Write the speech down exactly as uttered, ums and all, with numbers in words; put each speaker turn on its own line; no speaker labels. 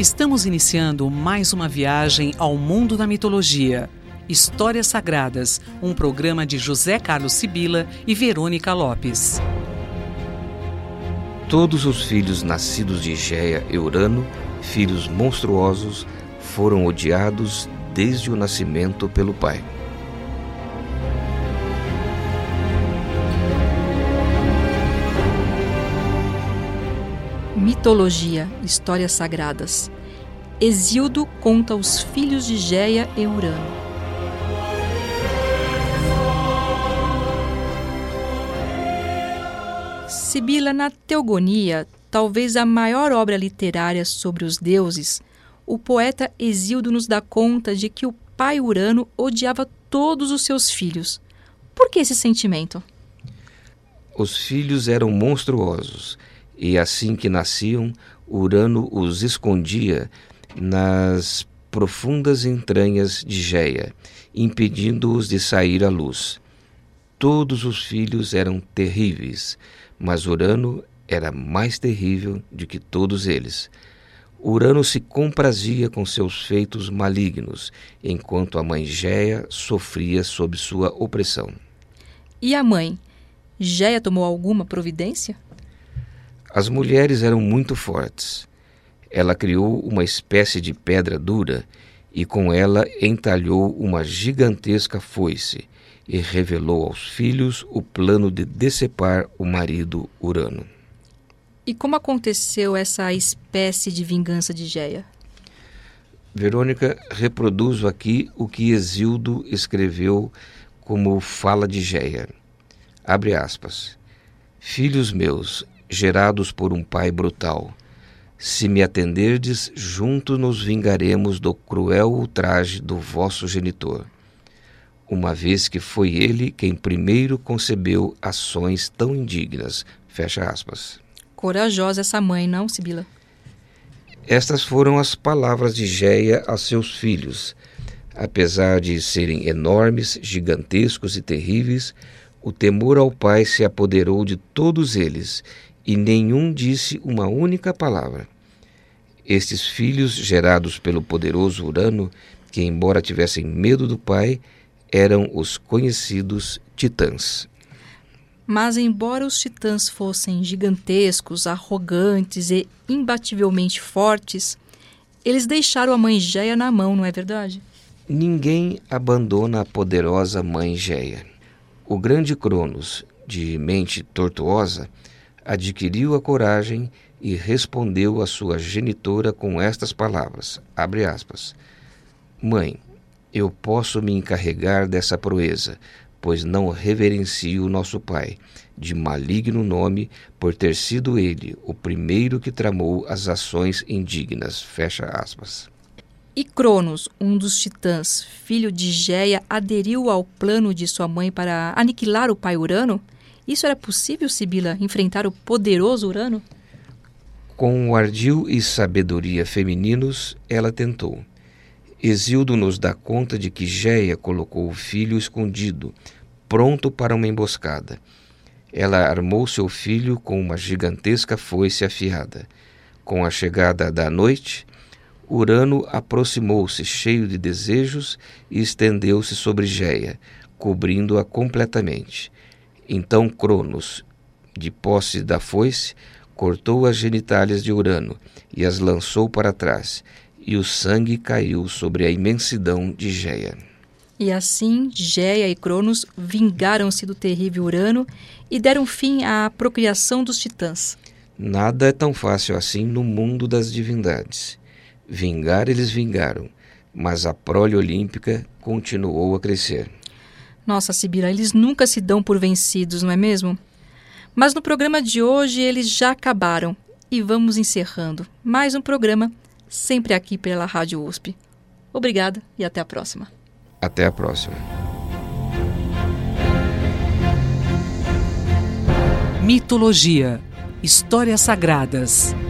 Estamos iniciando mais uma viagem ao mundo da mitologia. Histórias Sagradas, um programa de José Carlos Sibila e Verônica Lopes.
Todos os filhos nascidos de Géia e Urano, filhos monstruosos, foram odiados desde o nascimento pelo pai.
Mitologia, Histórias Sagradas. Hesíodo conta os filhos de Géia e Urano. Sibila, na Teogonia, talvez a maior obra literária sobre os deuses, o poeta Hesíodo nos dá conta de que o pai Urano odiava todos os seus filhos. Por que esse sentimento?
Os filhos eram monstruosos, e assim que nasciam, Urano os escondia nas profundas entranhas de Géia, impedindo-os de sair à luz. Todos os filhos eram terríveis, mas Urano era mais terrível do que todos eles. Urano se comprazia com seus feitos malignos, enquanto a mãe Géia sofria sob sua opressão.
E a mãe? Géia tomou alguma providência?
As mulheres eram muito fortes. Ela criou uma espécie de pedra dura e com ela entalhou uma gigantesca foice e revelou aos filhos o plano de decepar o marido Urano.
E como aconteceu essa espécie de vingança de Géia?
Verônica, reproduzo aqui o que Hesíodo escreveu como fala de Géia. Abre aspas. Filhos meus, gerados por um pai brutal, se me atenderdes, juntos nos vingaremos do cruel ultraje do vosso genitor, uma vez que foi ele quem primeiro concebeu ações tão indignas. Fecha aspas.
Corajosa essa mãe, não, Sibila?
Estas foram as palavras de Géia a seus filhos. Apesar de serem enormes, gigantescos e terríveis, o temor ao pai se apoderou de todos eles, e nenhum disse uma única palavra. Estes filhos, gerados pelo poderoso Urano, que embora tivessem medo do pai, eram os conhecidos titãs.
Mas embora os titãs fossem gigantescos, arrogantes e imbativelmente fortes, eles deixaram a mãe Géia na mão, não é verdade?
Ninguém abandona a poderosa mãe Géia. O grande Cronos, de mente tortuosa, adquiriu a coragem e respondeu à sua genitora com estas palavras, abre aspas, Mãe, eu posso me encarregar dessa proeza, pois não reverencio nosso pai, de maligno nome, por ter sido ele o primeiro que tramou as ações indignas, fecha aspas.
E Cronos, um dos titãs, filho de Géia, aderiu ao plano de sua mãe para aniquilar o pai Urano? Isso era possível, Sibila, enfrentar o poderoso Urano?
Com o ardil e sabedoria femininos, ela tentou. Hesíodo nos dá conta de que Géia colocou o filho escondido, pronto para uma emboscada. Ela armou seu filho com uma gigantesca foice afiada. Com a chegada da noite, Urano aproximou-se cheio de desejos e estendeu-se sobre Géia, cobrindo-a completamente. Então Cronos, de posse da foice, cortou as genitálias de Urano e as lançou para trás, e o sangue caiu sobre a imensidão de Géia.
E assim, Géia e Cronos vingaram-se do terrível Urano e deram fim à procriação dos titãs.
Nada é tão fácil assim no mundo das divindades. Vingar eles vingaram, mas a prole olímpica continuou a crescer.
Nossa, Sibila, eles nunca se dão por vencidos, não é mesmo? Mas no programa de hoje eles já acabaram e vamos encerrando mais um programa, sempre aqui pela Rádio U S P. Obrigada e até a próxima.
Até a próxima.
Mitologia, Histórias Sagradas.